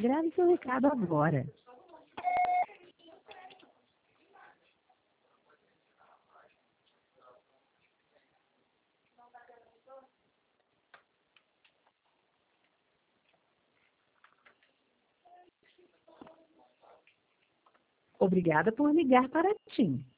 Grave seu recado agora. Obrigada por ligar para a TIM.